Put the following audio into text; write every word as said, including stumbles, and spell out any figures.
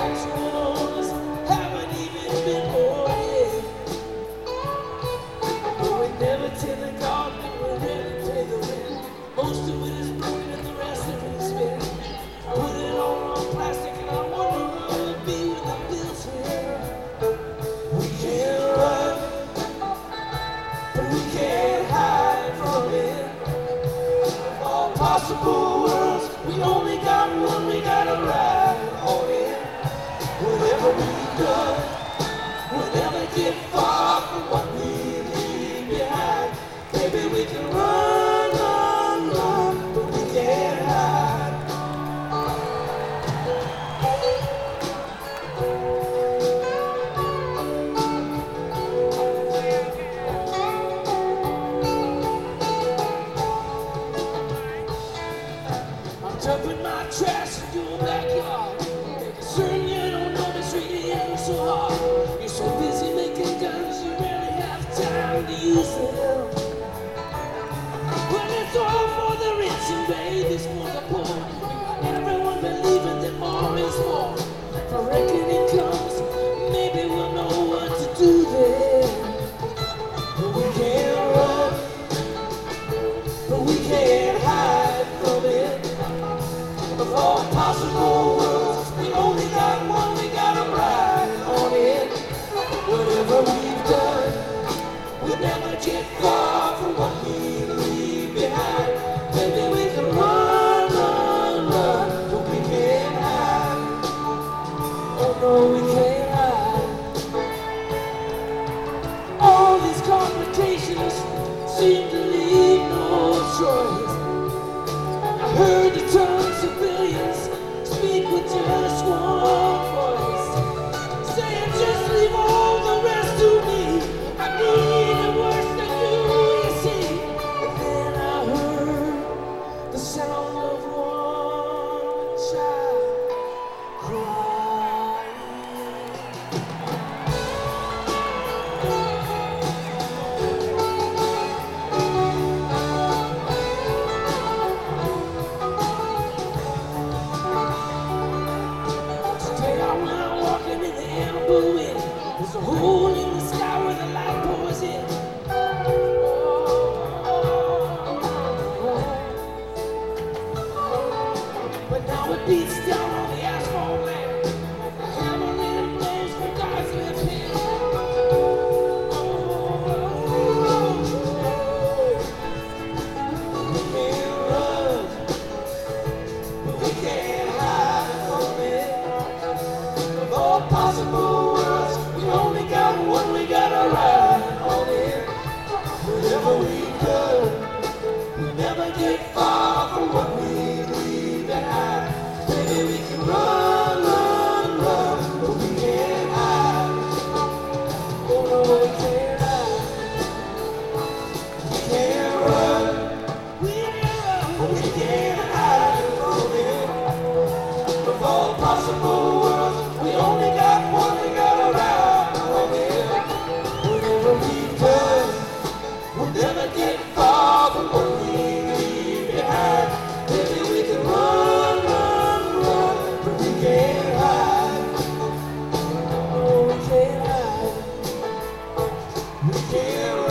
actual owners haven't even been born yet. But we never tell the government we really pay the rent. Most of it is broken and the rest of it is spent. Put it all on plastic and I wonder what it would be when the bill's here. We can't run, but we can't hide from it. All possible worlds, we only got one, we gotta ride on it. Whatever we've done, we'll never get far from what we leave behind. Maybe we can run, run, run, but we can't hide. I'm dumping my trash in your backyard. Making certain you don't notice really ain't so hard. You're so busy making guns, you really have time to use them. Well, it's all for the rich and babies for the poor. You got everyone believing that more is more. If a reckoning comes, maybe we'll know what to do then. But we can't run, but we can't hide from it. Of all possible worlds, we only got one, we gotta ride on it. Whatever we've done, we'll never get far from what we leave behind. Maybe we can run, run, run, but we can't hide. Oh no, we can't hide. All these complications seem to leave no choice. I heard the term civilians speak with just one voice, saying just leave all the rest to me. I need it worse than you, you see. And then I heard the sound of one child crying. Today I went out walking in the amber wind. There's a hole in the sky where the light pours in. But now it beats down on the asphalt land. The hammer and blows for God's left hand. We can't run, but we can't hide from it. Of all possible worlds, we only got one, we gotta ride on it. Whatever we've done, we never get far from what we leave behind. Maybe we can run, run, run, but we can't hide. Oh no, we can't hide. We can't run, we can't run, but we can't hide from it. Of all possible worlds, we only got one, we gotta ride on it. Whatever we've done, we'll never get far from what we leave behind. Maybe we can run, run, run, but we can't hide. Oh, we can't hide. We can't